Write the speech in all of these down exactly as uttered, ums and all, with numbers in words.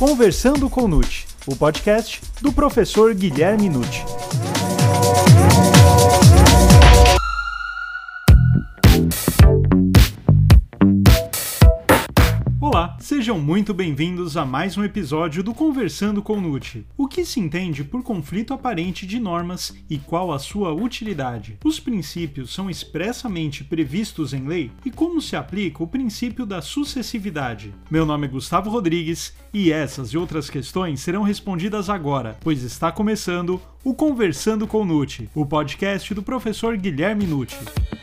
Conversando com Nucci, o podcast do professor Guilherme Nucci. Olá, sejam muito bem-vindos a mais um episódio do Conversando com Nucci. O que se entende por conflito aparente de normas e qual a sua utilidade? Os princípios são expressamente previstos em lei e como se aplica o princípio da sucessividade? Meu nome é Gustavo Rodrigues e essas e outras questões serão respondidas agora, pois está começando o Conversando com Nucci, o podcast do professor Guilherme Nucci.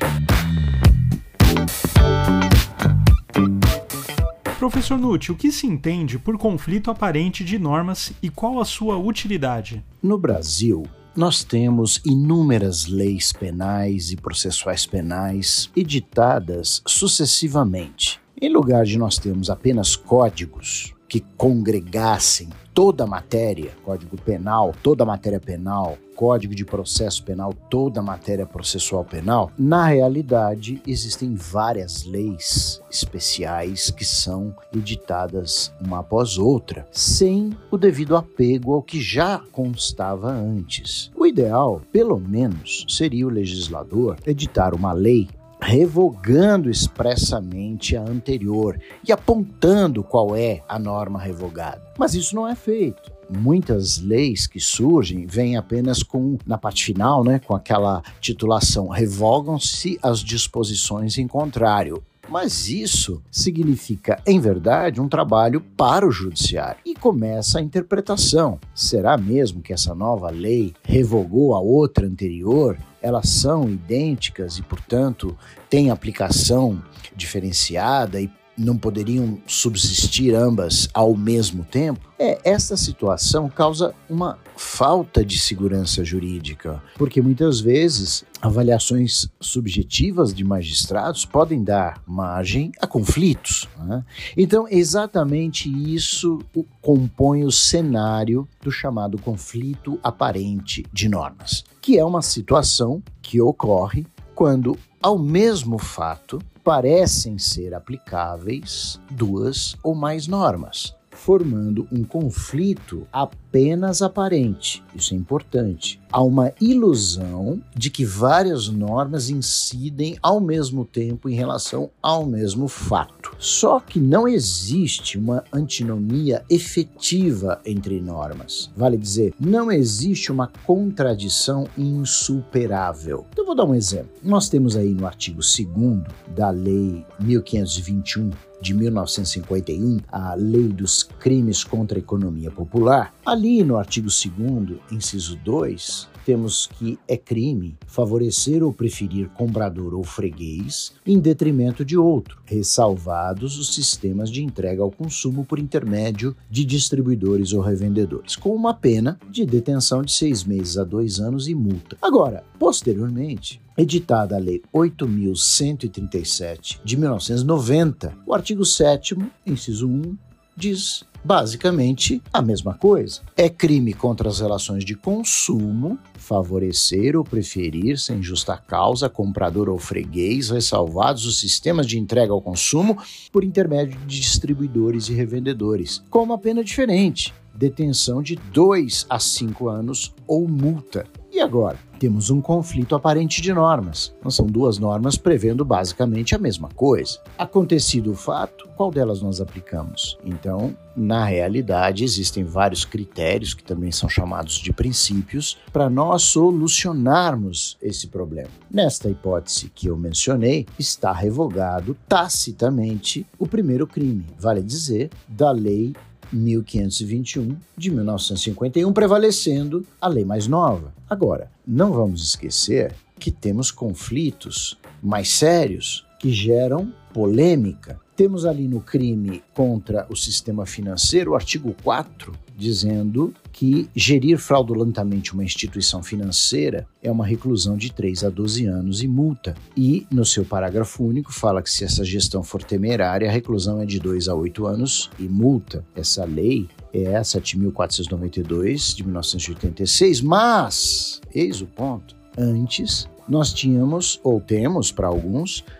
Professor Nucci, o que se entende por conflito aparente de normas e qual a sua utilidade? No Brasil, nós temos inúmeras leis penais e processuais penais editadas sucessivamente. Em lugar de nós termos apenas códigos que congregassem toda a matéria, Código Penal, toda a matéria penal, Código de Processo Penal, toda a matéria processual penal, na realidade existem várias leis especiais que são editadas uma após outra, sem o devido apego ao que já constava antes. O ideal, pelo menos, seria o legislador editar uma lei revogando expressamente a anterior e apontando qual é a norma revogada. Mas isso não é feito. Muitas leis que surgem vêm apenas com, na parte final, né, com aquela titulação, revogam-se as disposições em contrário. Mas isso significa, em verdade, um trabalho para o judiciário. E começa a interpretação. Será mesmo que essa nova lei revogou a outra anterior? Elas são idênticas e, portanto, têm aplicação diferenciada e não poderiam subsistir ambas ao mesmo tempo? É, essa situação causa uma falta de segurança jurídica, porque muitas vezes avaliações subjetivas de magistrados podem dar margem a conflitos, né? Então, exatamente isso compõe o cenário do chamado conflito aparente de normas, que é uma situação que ocorre quando, ao mesmo fato, parecem ser aplicáveis duas ou mais normas, formando um conflito apenas aparente. Isso é importante. Há uma ilusão de que várias normas incidem ao mesmo tempo em relação ao mesmo fato. Só que não existe uma antinomia efetiva entre normas. Vale dizer, não existe uma contradição insuperável. Então, vou dar um exemplo. Nós temos aí no artigo segundo da Lei mil quinhentos e vinte e um, de mil novecentos e cinquenta e um, a Lei dos Crimes contra a Economia Popular. Ali no artigo segundo, inciso dois, temos que é crime favorecer ou preferir comprador ou freguês em detrimento de outro, ressalvados os sistemas de entrega ao consumo por intermédio de distribuidores ou revendedores, com uma pena de detenção de seis meses a dois anos e multa. Agora, posteriormente, editada a Lei oito mil cento e trinta e sete de mil novecentos e noventa, o artigo sétimo, inciso um, diz basicamente a mesma coisa. É crime contra as relações de consumo favorecer ou preferir, sem justa causa, comprador ou freguês, ressalvados os sistemas de entrega ao consumo por intermédio de distribuidores e revendedores, com uma pena diferente, detenção de dois a cinco anos ou multa. E agora? Temos um conflito aparente de normas. Não são duas normas prevendo basicamente a mesma coisa. Acontecido o fato, qual delas nós aplicamos? Então, na realidade, existem vários critérios, que também são chamados de princípios, para nós solucionarmos esse problema. Nesta hipótese que eu mencionei, está revogado tacitamente o primeiro crime, vale dizer, da Lei mil quinhentos e vinte e um, de mil novecentos e cinquenta e um, prevalecendo a lei mais nova. Agora, não vamos esquecer que temos conflitos mais sérios que geram polêmica. Temos ali no crime contra o sistema financeiro o artigo quatro, dizendo que gerir fraudulentamente uma instituição financeira é uma reclusão de três a doze anos e multa. E, no seu parágrafo único, fala que se essa gestão for temerária, a reclusão é de dois a oito anos e multa. Essa lei é a sete mil quatrocentos e noventa e dois, de mil novecentos e oitenta e seis, mas, eis o ponto, antes nós tínhamos, ou temos para alguns,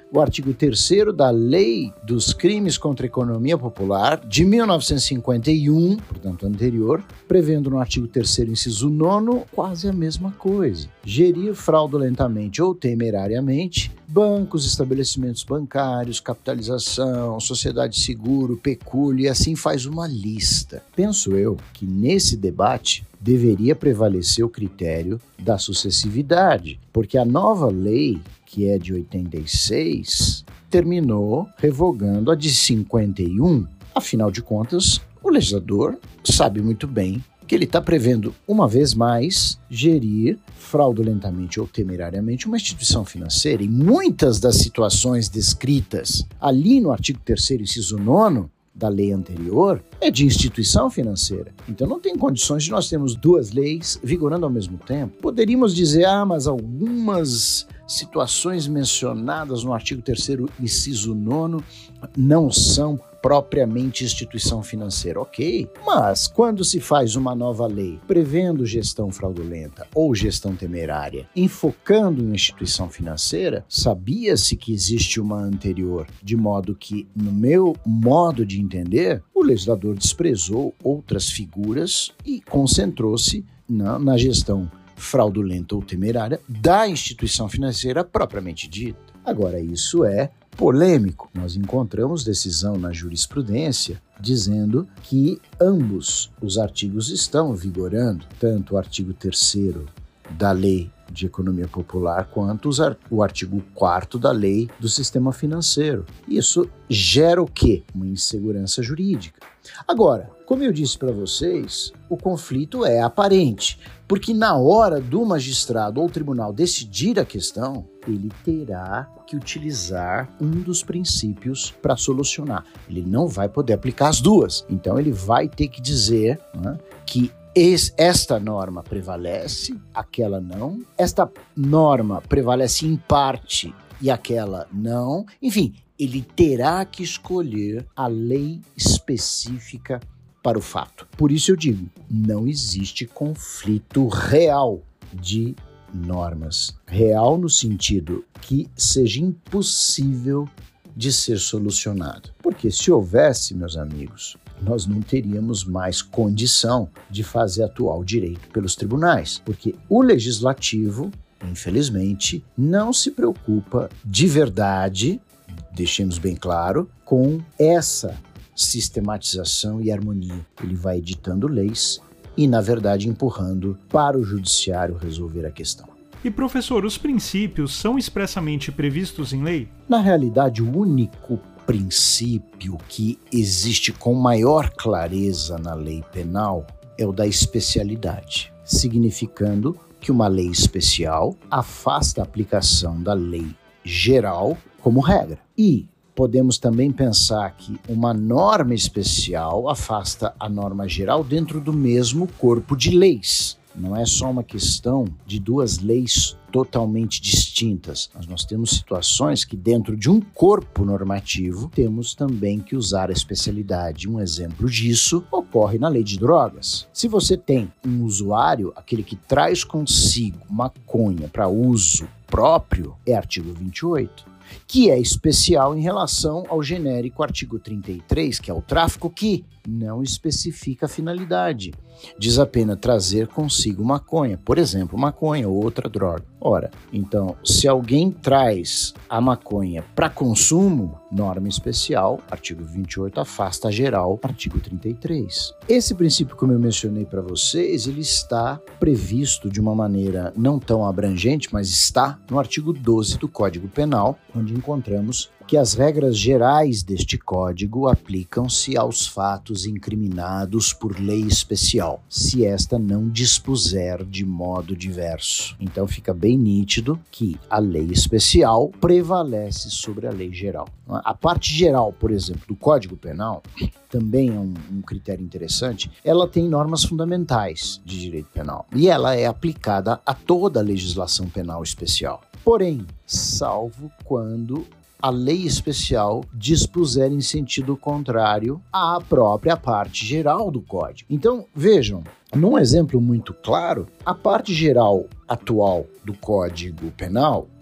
o artigo terceiro da Lei dos Crimes contra a Economia Popular de mil novecentos e cinquenta e um, portanto anterior, prevendo no artigo terceiro, inciso nono, quase a mesma coisa. Gerir fraudulentamente ou temerariamente bancos, estabelecimentos bancários, capitalização, sociedade de seguro, pecúlio, e assim faz uma lista. Penso eu que nesse debate deveria prevalecer o critério da sucessividade, porque a nova lei, que é de oitenta e seis, terminou revogando a de cinquenta e um. Afinal de contas, o legislador sabe muito bem que ele está prevendo, uma vez mais, gerir fraudulentamente ou temerariamente uma instituição financeira. E muitas das situações descritas ali no artigo terceiro, inciso nono, da lei anterior, é de instituição financeira. Então não tem condições de nós termos duas leis vigorando ao mesmo tempo. Poderíamos dizer, ah, mas algumas situações mencionadas no artigo terceiro, inciso nono, não são propriamente instituição financeira. Ok, mas quando se faz uma nova lei prevendo gestão fraudulenta ou gestão temerária, enfocando em instituição financeira, sabia-se que existe uma anterior, de modo que, no meu modo de entender, o legislador desprezou outras figuras e concentrou-se na, na gestão fraudulenta ou temerária da instituição financeira propriamente dita. Agora, isso é polêmico. Nós encontramos decisão na jurisprudência dizendo que ambos os artigos estão vigorando, tanto o artigo terceiro da Lei de Economia Popular quanto os ar- o artigo quarto da Lei do Sistema Financeiro. Isso gera o quê? Uma insegurança jurídica. Agora, como eu disse para vocês, o conflito é aparente, porque na hora do magistrado ou tribunal decidir a questão, ele terá que utilizar um dos princípios para solucionar. Ele não vai poder aplicar as duas. Então ele vai ter que dizer, né, que esta norma prevalece, aquela não. Esta norma prevalece em parte e aquela não. Enfim, ele terá que escolher a lei específica para o fato. Por isso eu digo, não existe conflito real de normas. Real no sentido que seja impossível de ser solucionado. Porque se houvesse, meus amigos, nós não teríamos mais condição de fazer atuar o direito pelos tribunais. Porque o legislativo, infelizmente, não se preocupa de verdade, deixemos bem claro, com essa sistematização e harmonia. Ele vai editando leis e, na verdade, empurrando para o judiciário resolver a questão. E, professor, os princípios são expressamente previstos em lei? Na realidade, o único princípio que existe com maior clareza na lei penal é o da especialidade, significando que uma lei especial afasta a aplicação da lei geral como regra. E podemos também pensar que uma norma especial afasta a norma geral dentro do mesmo corpo de leis. Não é só uma questão de duas leis totalmente distintas. Mas nós temos situações que dentro de um corpo normativo temos também que usar a especialidade. Um exemplo disso ocorre na lei de drogas. Se você tem um usuário, aquele que traz consigo maconha para uso próprio, é artigo vinte e oito. Que é especial em relação ao genérico artigo trinta e três, que é o tráfico, que não especifica a finalidade. Diz apenas trazer consigo maconha, por exemplo, maconha ou outra droga. Ora, então, se alguém traz a maconha para consumo, norma especial, artigo vinte e oito, afasta a geral, artigo trinta e três. Esse princípio, como eu mencionei para vocês, ele está previsto de uma maneira não tão abrangente, mas está no artigo doze do Código Penal, onde encontramos que as regras gerais deste código aplicam-se aos fatos incriminados por lei especial, se esta não dispuser de modo diverso. Então fica bem nítido que a lei especial prevalece sobre a lei geral. A parte geral, por exemplo, do Código Penal, também é um, um critério interessante, ela tem normas fundamentais de direito penal e ela é aplicada a toda a legislação penal especial. Porém, salvo quando a lei especial dispuser em sentido contrário à própria parte geral do Código. Então, vejam, num exemplo muito claro, a parte geral atual do Código Penal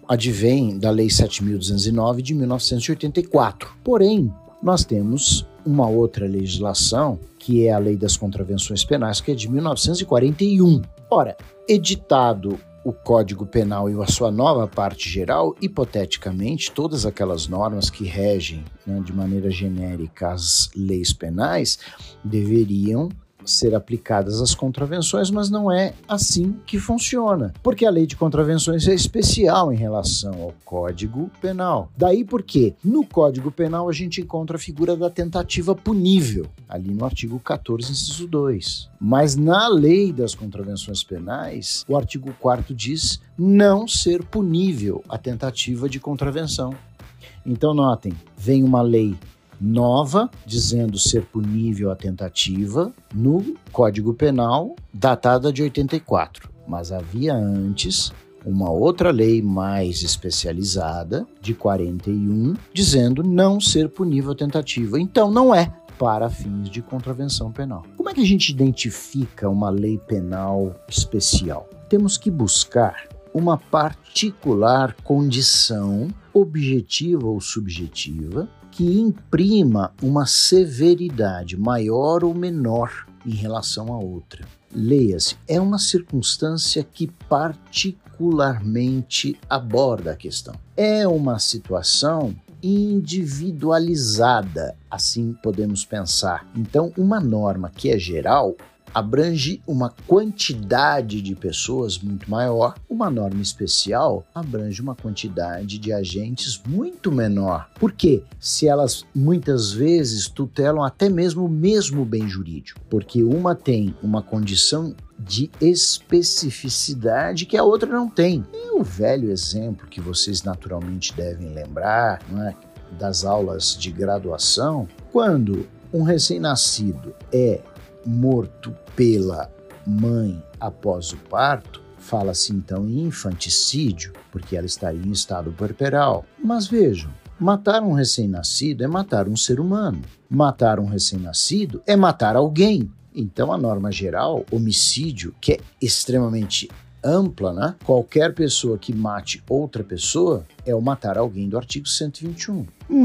advém da Lei sete mil duzentos e nove de mil novecentos e oitenta e quatro. Porém, nós temos uma outra legislação, que é a Lei das Contravenções Penais, que é de mil novecentos e quarenta e um. Ora, editado o Código Penal e a sua nova parte geral, hipoteticamente, todas aquelas normas que regem, né, de maneira genérica as leis penais deveriam ser aplicadas às contravenções, mas não é assim que funciona, porque a lei de contravenções é especial em relação ao Código Penal. Daí porque no Código Penal a gente encontra a figura da tentativa punível, ali no artigo quatorze, inciso dois. Mas na lei das contravenções penais, o artigo quarto diz não ser punível a tentativa de contravenção. Então notem, vem uma lei nova, dizendo ser punível a tentativa, no Código Penal, datada de oitenta e quatro. Mas havia antes uma outra lei mais especializada, de quarenta e um, dizendo não ser punível a tentativa. Então não é para fins de contravenção penal. Como é que a gente identifica uma lei penal especial? Temos que buscar uma particular condição objetiva ou subjetiva que imprima uma severidade maior ou menor em relação a outra. Leia-se, é uma circunstância que particularmente aborda a questão. É uma situação individualizada, assim podemos pensar. Então, uma norma que é geral abrange uma quantidade de pessoas muito maior, uma norma especial abrange uma quantidade de agentes muito menor. Por quê? Se elas muitas vezes tutelam até mesmo o mesmo bem jurídico, porque uma tem uma condição de especificidade que a outra não tem. E o velho exemplo que vocês naturalmente devem lembrar, não é? Das aulas de graduação, quando um recém-nascido é morto pela mãe após o parto, fala-se então em infanticídio, porque ela estaria em estado puerperal. Mas vejam, matar um recém-nascido é matar um ser humano. Matar um recém-nascido é matar alguém. Então a norma geral, homicídio, que é extremamente ampla, né? Qualquer pessoa que mate outra pessoa é o matar alguém do artigo cento e vinte e um.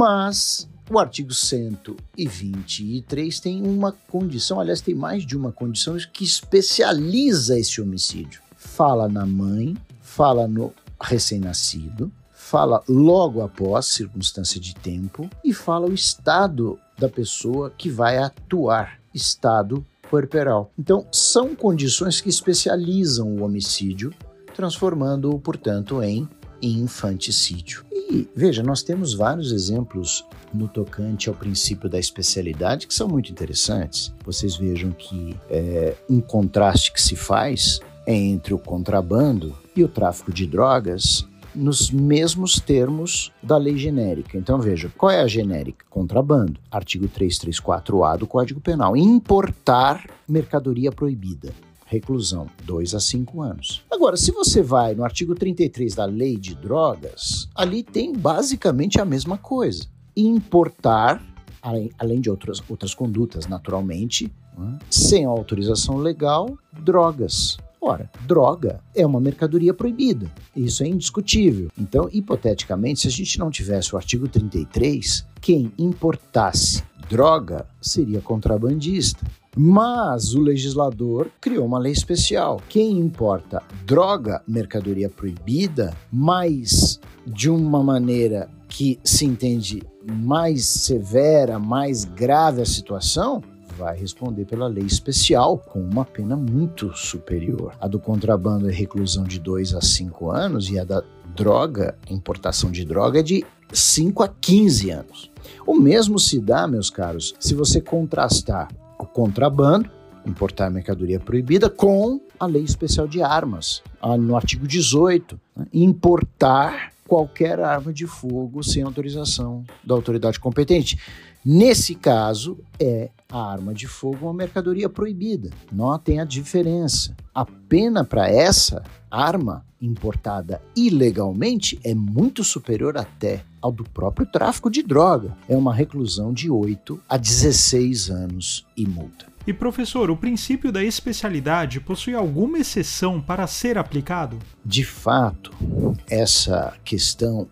Mas o artigo cento e vinte e três tem uma condição, aliás, tem mais de uma condição que especializa esse homicídio. Fala na mãe, fala no recém-nascido, fala logo após, circunstância de tempo, e fala o estado da pessoa que vai atuar, estado puerperal. Então, são condições que especializam o homicídio, transformando-o, portanto, em infanticídio. E, veja, nós temos vários exemplos no tocante ao princípio da especialidade que são muito interessantes. Vocês vejam que é, um contraste que se faz é entre o contrabando e o tráfico de drogas nos mesmos termos da lei genérica. Então, veja, qual é a genérica? Contrabando. Artigo trezentos e trinta e quatro A do Código Penal. Importar mercadoria proibida. Reclusão, dois a cinco anos. Agora, se você vai no artigo trinta e três da Lei de Drogas, ali tem basicamente a mesma coisa. Importar, além de outras, outras condutas, naturalmente, né, sem autorização legal, drogas. Ora, droga é uma mercadoria proibida. Isso é indiscutível. Então, hipoteticamente, se a gente não tivesse o artigo trinta e três, quem importasse droga seria contrabandista. Mas o legislador criou uma lei especial. Quem importa droga, mercadoria proibida, mas de uma maneira que se entende mais severa, mais grave a situação, vai responder pela lei especial com uma pena muito superior. A do contrabando é reclusão de dois a cinco anos e a da droga, importação de droga, é de cinco a quinze anos. O mesmo se dá, meus caros, se você contrastar o contrabando, importar mercadoria proibida, com a lei especial de armas, no artigo dezoito, né? Importar qualquer arma de fogo sem autorização da autoridade competente. Nesse caso, é a arma de fogo é uma mercadoria proibida. Notem a diferença. A pena para essa arma importada ilegalmente é muito superior até ao do próprio tráfico de droga. É uma reclusão de oito a dezesseis anos e multa. E professor, o princípio da especialidade possui alguma exceção para ser aplicado? De fato, essa questão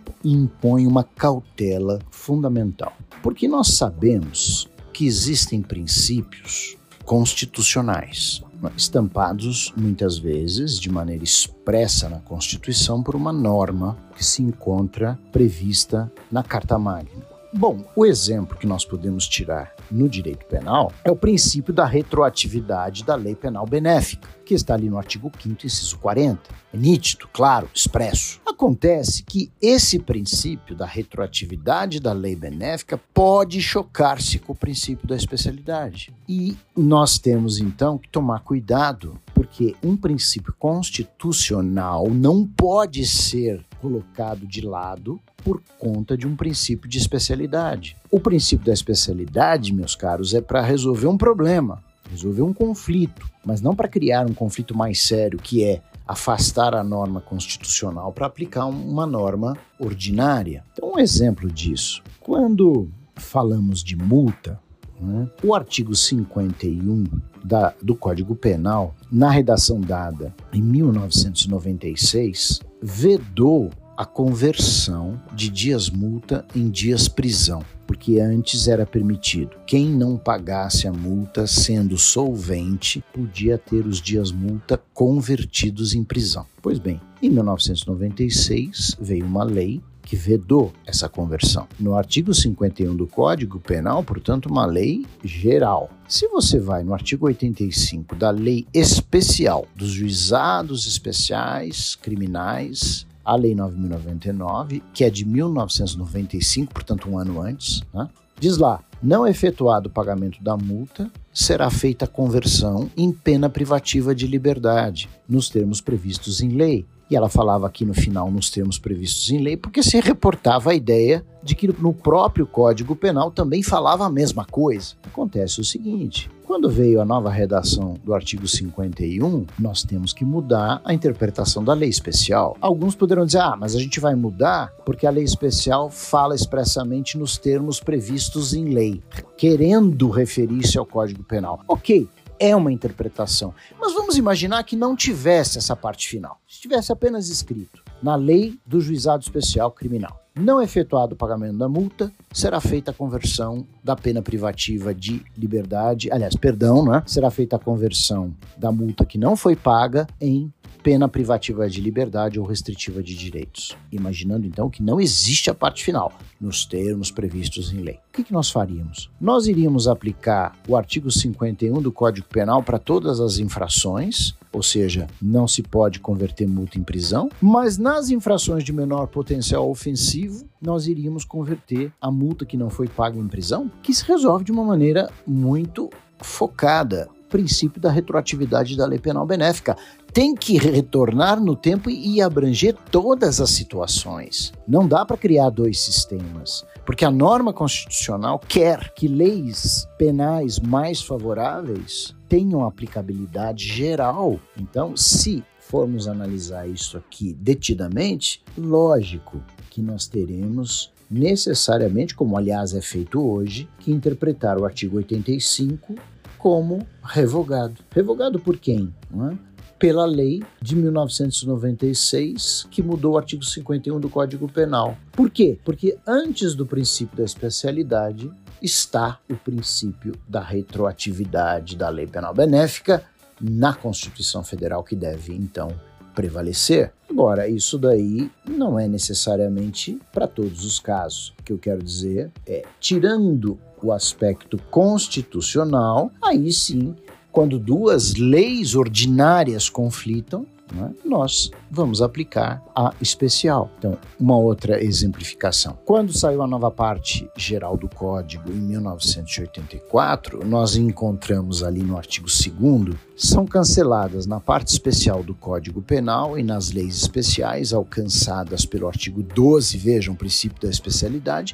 impõe uma cautela fundamental, porque nós sabemos que existem princípios constitucionais, estampados muitas vezes de maneira expressa na Constituição por uma norma que se encontra prevista na Carta Magna. Bom, o exemplo que nós podemos tirar no direito penal é o princípio da retroatividade da lei penal benéfica, que está ali no artigo quinto, inciso quarenta. É nítido, claro, expresso. Acontece que esse princípio da retroatividade da lei benéfica pode chocar-se com o princípio da especialidade. E nós temos, então, que tomar cuidado, porque um princípio constitucional não pode ser colocado de lado por conta de um princípio de especialidade. O princípio da especialidade, meus caros, é para resolver um problema, resolver um conflito, mas não para criar um conflito mais sério, que é afastar a norma constitucional para aplicar uma norma ordinária. Então, um exemplo disso, quando falamos de multa, né, o artigo cinquenta e um da, do Código Penal, na redação dada em mil novecentos e noventa e seis, vedou a conversão de dias multa em dias prisão, porque antes era permitido. Quem não pagasse a multa sendo solvente podia ter os dias multa convertidos em prisão. Pois bem, em mil novecentos e noventa e seis veio uma lei que vedou essa conversão. No artigo cinquenta e um do Código Penal, portanto, uma lei geral. Se você vai no artigo oitenta e cinco da Lei Especial dos Juizados Especiais Criminais, a Lei nove mil e noventa e nove, que é de mil novecentos e noventa e cinco, portanto um ano antes, né? Diz lá, não efetuado o pagamento da multa, será feita a conversão em pena privativa de liberdade, nos termos previstos em lei. E ela falava aqui no final, nos termos previstos em lei, porque se reportava a ideia de que no próprio Código Penal também falava a mesma coisa. Acontece o seguinte, quando veio a nova redação do artigo cinquenta e um, nós temos que mudar a interpretação da lei especial. Alguns poderão dizer, ah, mas a gente vai mudar porque a lei especial fala expressamente nos termos previstos em lei, querendo referir-se ao Código Penal. Ok, é uma interpretação, mas vamos imaginar que não tivesse essa parte final. Se tivesse apenas escrito na lei do juizado especial criminal, não efetuado o pagamento da multa, será feita a conversão da pena privativa de liberdade, aliás, perdão, né? Será feita a conversão da multa que não foi paga em pena privativa de liberdade ou restritiva de direitos. Imaginando então que não existe a parte final, nos termos previstos em lei. O que, que nós faríamos? Nós iríamos aplicar o artigo cinquenta e um do Código Penal para todas as infrações, ou seja, não se pode converter multa em prisão, mas nas infrações de menor potencial ofensivo, nós iríamos converter a multa que não foi paga em prisão, que se resolve de uma maneira muito focada. Princípio da retroatividade da lei penal benéfica. Tem que retornar no tempo e abranger todas as situações. Não dá para criar dois sistemas, porque a norma constitucional quer que leis penais mais favoráveis tenham aplicabilidade geral. Então, se formos analisar isso aqui detidamente, lógico que nós teremos necessariamente, como aliás é feito hoje, que interpretar o artigo oitenta e cinco como revogado. Revogado por quem? Não é? Pela lei de mil novecentos e noventa e seis, que mudou o artigo cinquenta e um do Código Penal. Por quê? Porque antes do princípio da especialidade está o princípio da retroatividade da lei penal benéfica na Constituição Federal, que deve, então, prevalecer. Agora, isso daí não é necessariamente para todos os casos. O que eu quero dizer é, tirando o aspecto constitucional, aí sim, quando duas leis ordinárias conflitam, né, nós vamos aplicar a especial. Então, uma outra exemplificação. Quando saiu a nova parte geral do Código, em mil novecentos e oitenta e quatro, nós encontramos ali no artigo segundo, são canceladas na parte especial do Código Penal e nas leis especiais alcançadas pelo artigo doze, vejam, o princípio da especialidade,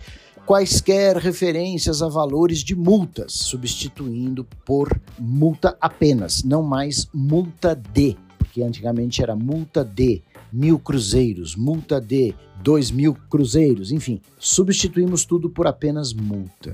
quaisquer referências a valores de multas, substituindo por multa apenas, não mais multa de, porque antigamente era multa de mil cruzeiros, multa de dois mil cruzeiros, enfim, substituímos tudo por apenas multa.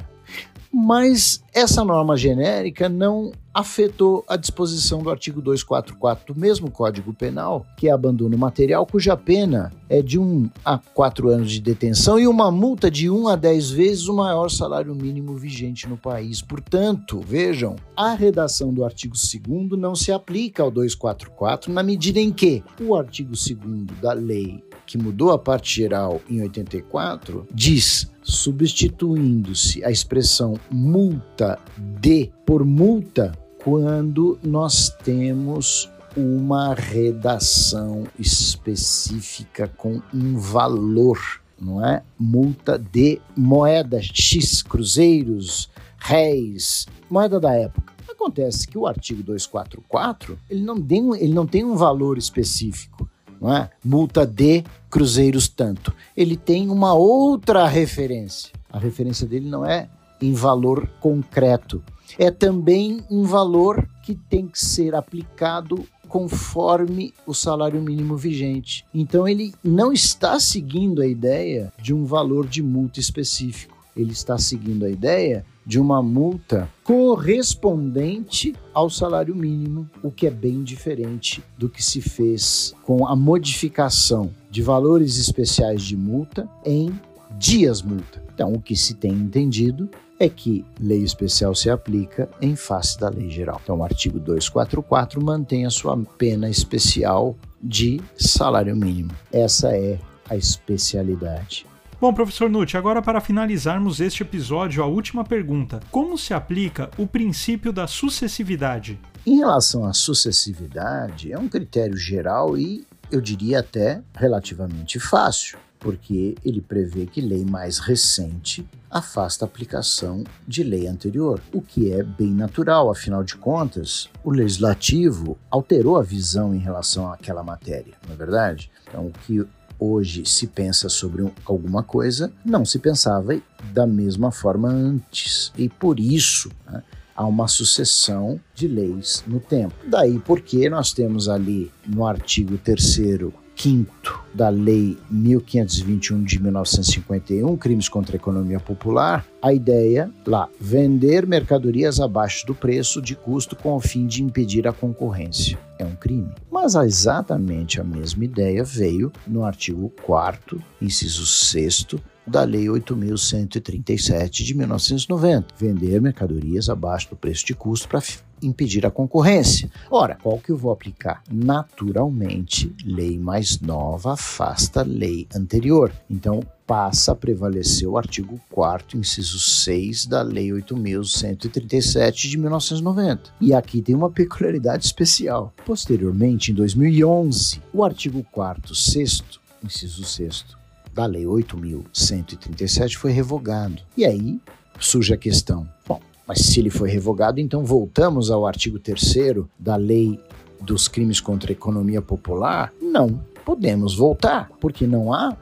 Mas essa norma genérica não afetou a disposição do artigo duzentos e quarenta e quatro do mesmo Código Penal, que é abandono material, cuja pena é de um a quatro anos de detenção e uma multa de um a dez vezes o maior salário mínimo vigente no país. Portanto, vejam, a redação do artigo segundo não se aplica ao duzentos e quarenta e quatro na medida em que o artigo segundo da lei que mudou a parte geral em oitenta e quatro, diz, substituindo-se a expressão multa de por multa, quando nós temos uma redação específica com um valor, não é? Multa de moeda X, cruzeiros, réis, moeda da época. Acontece que o artigo duzentos e quarenta e quatro, ele não tem, ele não tem um valor específico. Não é? Multa de cruzeiros tanto. Ele tem uma outra referência. A referência dele não é em valor concreto. É também um valor que tem que ser aplicado conforme o salário mínimo vigente. Então ele não está seguindo a ideia de um valor de multa específico. Ele está seguindo a ideia de uma multa correspondente ao salário mínimo, o que é bem diferente do que se fez com a modificação de valores especiais de multa em dias multa. Então, o que se tem entendido é que lei especial se aplica em face da lei geral. Então, o artigo duzentos e quarenta e quatro mantém a sua pena especial de salário mínimo. Essa é a especialidade. Bom, professor Nutti, agora para finalizarmos este episódio, a última pergunta. Como se aplica o princípio da sucessividade? Em relação à sucessividade, é um critério geral e, eu diria até, relativamente fácil, porque ele prevê que lei mais recente afasta a aplicação de lei anterior, o que é bem natural, afinal de contas, o legislativo alterou a visão em relação àquela matéria, não é verdade? Então, o que hoje se pensa sobre um, alguma coisa, não se pensava da mesma forma antes. E por isso, né, há uma sucessão de leis no tempo. Daí porque nós temos ali no artigo terceiro, quinto da Lei mil quinhentos e vinte e um de mil novecentos e cinquenta e um, Crimes contra a Economia Popular, a ideia lá, vender mercadorias abaixo do preço de custo com o fim de impedir a concorrência. É um crime. Mas exatamente a mesma ideia veio no artigo quarto, inciso sexto, da Lei oito mil cento e trinta e sete de mil novecentos e noventa, vender mercadorias abaixo do preço de custo para impedir a concorrência. Ora, qual que eu vou aplicar? Naturalmente, lei mais nova afasta a lei anterior. Então, passa a prevalecer o artigo quarto, inciso seis da Lei oito mil cento e trinta e sete de mil novecentos e noventa. E aqui tem uma peculiaridade especial. Posteriormente, em dois mil e onze, o artigo quarto, sexto, inciso sexto da Lei oito mil cento e trinta e sete foi revogado. E aí surge a questão, bom, mas se ele foi revogado, então voltamos ao artigo terceiro da Lei dos Crimes contra a Economia Popular? Não podemos voltar, porque não há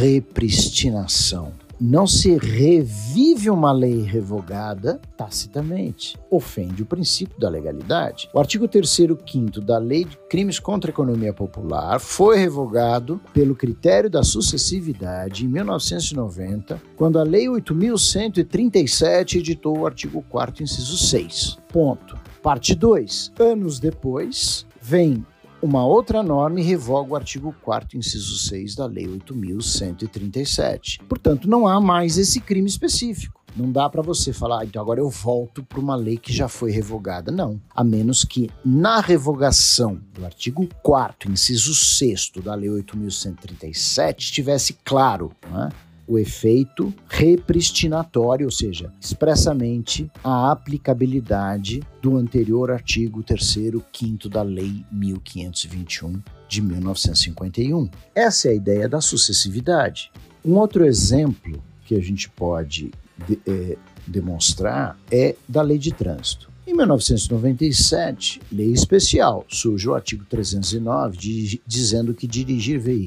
repristinação. Não se revive uma lei revogada tacitamente. Ofende o princípio da legalidade. O artigo terceiro, quinto da Lei de Crimes contra a Economia Popular foi revogado pelo critério da sucessividade em mil novecentos e noventa, quando a Lei oito mil cento e trinta e sete editou o artigo quarto, inciso seis. Ponto. Parte dois. Anos depois, vem uma outra norma e revoga o artigo quarto, inciso seis da Lei oito mil cento e trinta e sete. Portanto, não há mais esse crime específico. Não dá para você falar, ah, então agora eu volto para uma lei que já foi revogada. Não. A menos que na revogação do artigo quarto, inciso sexto da Lei oito mil cento e trinta e sete estivesse claro, né, o efeito repristinatório, ou seja, expressamente a aplicabilidade do anterior artigo terceiro, quinto da Lei mil quinhentos e vinte e um de mil novecentos e cinquenta e um. Essa é a ideia da sucessividade. Um outro exemplo que a gente pode de, é, demonstrar é da Lei de Trânsito. Em mil novecentos e noventa e sete, lei especial, surge o artigo trezentos e nove de, dizendo que dirigir veículo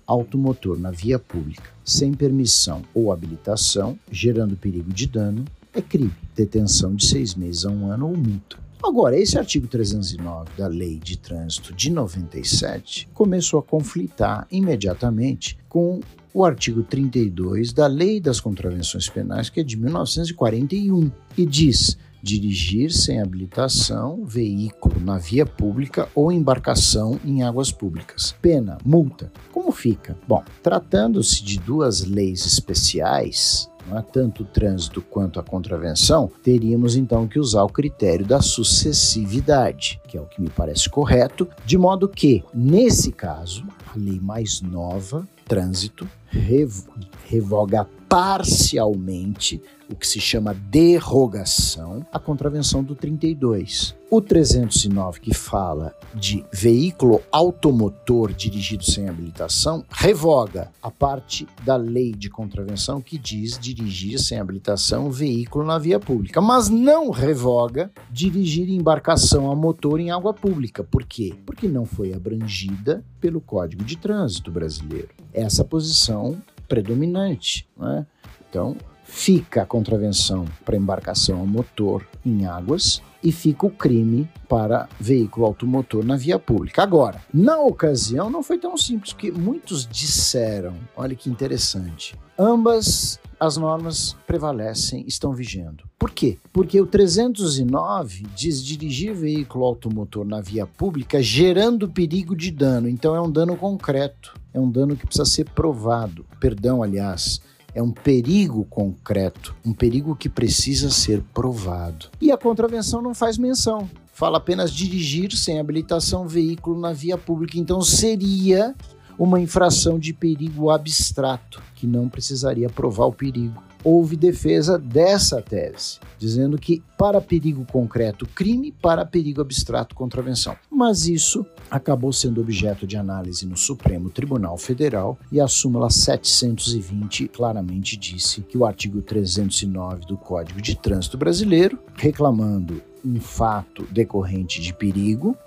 automotor na via pública sem permissão ou habilitação, gerando perigo de dano, é crime, detenção de seis meses a um ano ou multa. Agora, esse artigo trezentos e nove da Lei de Trânsito de noventa e sete começou a conflitar imediatamente com o artigo trinta e dois da Lei das Contravenções Penais, que é de mil novecentos e quarenta e um, e diz: dirigir sem habilitação, veículo na via pública ou embarcação em águas públicas. Pena, multa. Como fica? Bom, tratando-se de duas leis especiais, não é, tanto o trânsito quanto a contravenção, teríamos então que usar o critério da sucessividade, que é o que me parece correto, de modo que, nesse caso, a lei mais nova, trânsito, revo- revoga parcialmente o que se chama derrogação, a contravenção do trinta e dois. O trezentos e nove, que fala de veículo automotor dirigido sem habilitação, revoga a parte da lei de contravenção que diz dirigir sem habilitação veículo na via pública, mas não revoga dirigir embarcação a motor em água pública. Por quê? Porque não foi abrangida pelo Código de Trânsito brasileiro. Essa posição predominante, né? Então, fica a contravenção para embarcação a motor em águas e fica o crime para veículo automotor na via pública. Agora, na ocasião não foi tão simples, porque muitos disseram, olha que interessante, ambas as normas prevalecem, estão vigendo. Por quê? Porque o trezentos e nove diz dirigir veículo automotor na via pública gerando perigo de dano, então é um dano concreto, é um dano que precisa ser provado, perdão, aliás, é um perigo concreto, um perigo que precisa ser provado. E a contravenção não faz menção, fala apenas dirigir sem habilitação veículo na via pública, então seria uma infração de perigo abstrato, que não precisaria provar o perigo. Houve defesa dessa tese, dizendo que para perigo concreto, crime, para perigo abstrato, contravenção. Mas isso acabou sendo objeto de análise no Supremo Tribunal Federal e a súmula setecentos e vinte claramente disse que o artigo trezentos e nove do Código de Trânsito Brasileiro, reclamando um fato decorrente de perigo,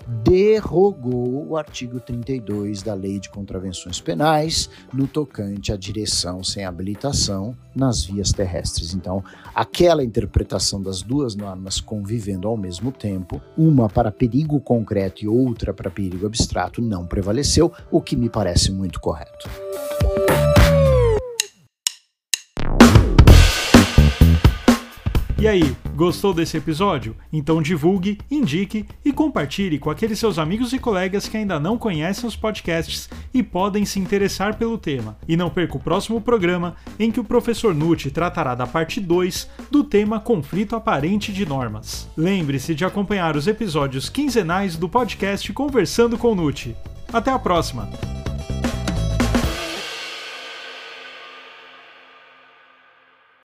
derrogou o artigo trinta e dois da Lei de Contravenções Penais no tocante à direção sem habilitação nas vias terrestres. Então, aquela interpretação das duas normas convivendo ao mesmo tempo, uma para perigo concreto e outra para perigo abstrato, não prevaleceu, o que me parece muito correto. E aí, gostou desse episódio? Então divulgue, indique e compartilhe com aqueles seus amigos e colegas que ainda não conhecem os podcasts e podem se interessar pelo tema. E não perca o próximo programa, em que o professor Nucci tratará da parte dois do tema Conflito Aparente de Normas. Lembre-se de acompanhar os episódios quinzenais do podcast Conversando com Nucci. Até a próxima!